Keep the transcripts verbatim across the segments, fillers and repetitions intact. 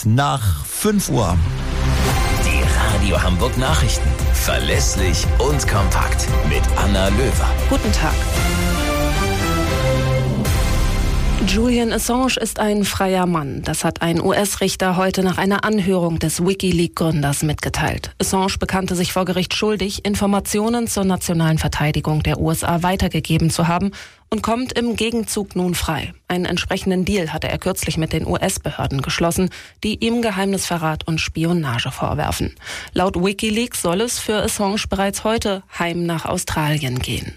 nach fünf Uhr. Die Radio Hamburg Nachrichten. Verlässlich und kompakt. Mit Anna Löwer. Guten Tag. Julian Assange ist ein freier Mann. Das hat ein U S-Richter heute nach einer Anhörung des WikiLeaks-Gründers mitgeteilt. Assange bekannte sich vor Gericht schuldig, Informationen zur nationalen Verteidigung der U S A weitergegeben zu haben und kommt im Gegenzug nun frei. Einen entsprechenden Deal hatte er kürzlich mit den U S-Behörden geschlossen, die ihm Geheimnisverrat und Spionage vorwerfen. Laut WikiLeaks soll es für Assange bereits heute heim nach Australien gehen.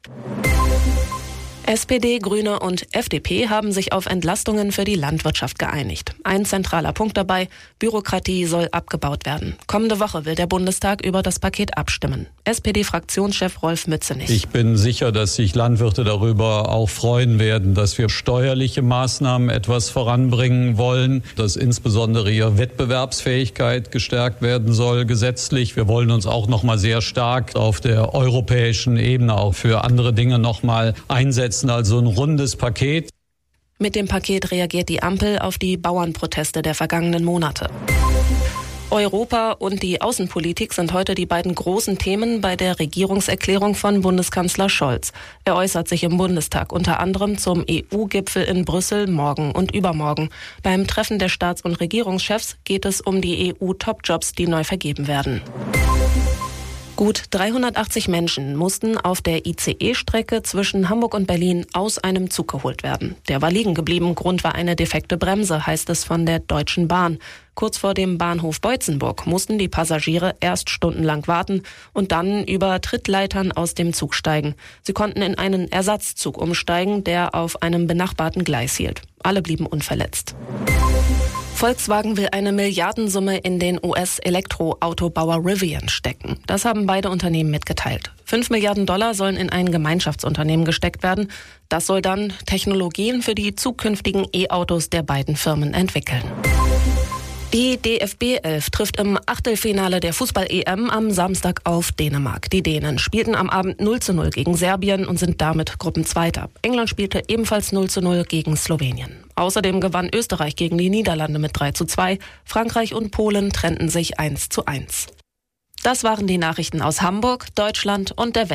S P D, Grüne und F D P haben sich auf Entlastungen für die Landwirtschaft geeinigt. Ein zentraler Punkt dabei: Bürokratie soll abgebaut werden. Kommende Woche will der Bundestag über das Paket abstimmen. S P D-Fraktionschef Rolf Mützenich. Ich bin sicher, dass sich Landwirte darüber auch freuen werden, dass wir steuerliche Maßnahmen etwas voranbringen wollen, dass insbesondere ihre Wettbewerbsfähigkeit gestärkt werden soll gesetzlich. Wir wollen uns auch noch mal sehr stark auf der europäischen Ebene auch für andere Dinge noch mal einsetzen. Also ein rundes Paket. Mit dem Paket reagiert die Ampel auf die Bauernproteste der vergangenen Monate. Europa und die Außenpolitik sind heute die beiden großen Themen bei der Regierungserklärung von Bundeskanzler Scholz. Er äußert sich im Bundestag unter anderem zum E U-Gipfel in Brüssel morgen und übermorgen. Beim Treffen der Staats- und Regierungschefs geht es um die E U-Top-Jobs, die neu vergeben werden. Gut dreihundertachtzig Menschen mussten auf der I C E-Strecke zwischen Hamburg und Berlin aus einem Zug geholt werden. Der war liegen geblieben. Grund war eine defekte Bremse, heißt es von der Deutschen Bahn. Kurz vor dem Bahnhof Beutzenburg mussten die Passagiere erst stundenlang warten und dann über Trittleitern aus dem Zug steigen. Sie konnten in einen Ersatzzug umsteigen, der auf einem benachbarten Gleis hielt. Alle blieben unverletzt. Volkswagen will eine Milliardensumme in den U S-Elektroautobauer Rivian stecken. Das haben beide Unternehmen mitgeteilt. Fünf Milliarden Dollar sollen in ein Gemeinschaftsunternehmen gesteckt werden. Das soll dann Technologien für die zukünftigen E-Autos der beiden Firmen entwickeln. Die D F B elf trifft im Achtelfinale der Fußball-E M am Samstag auf Dänemark. Die Dänen spielten am Abend null zu null gegen Serbien und sind damit Gruppenzweiter. England spielte ebenfalls null zu null gegen Slowenien. Außerdem gewann Österreich gegen die Niederlande mit drei zu zwei. Frankreich und Polen trennten sich eins zu eins. Das waren die Nachrichten aus Hamburg, Deutschland und der Welt.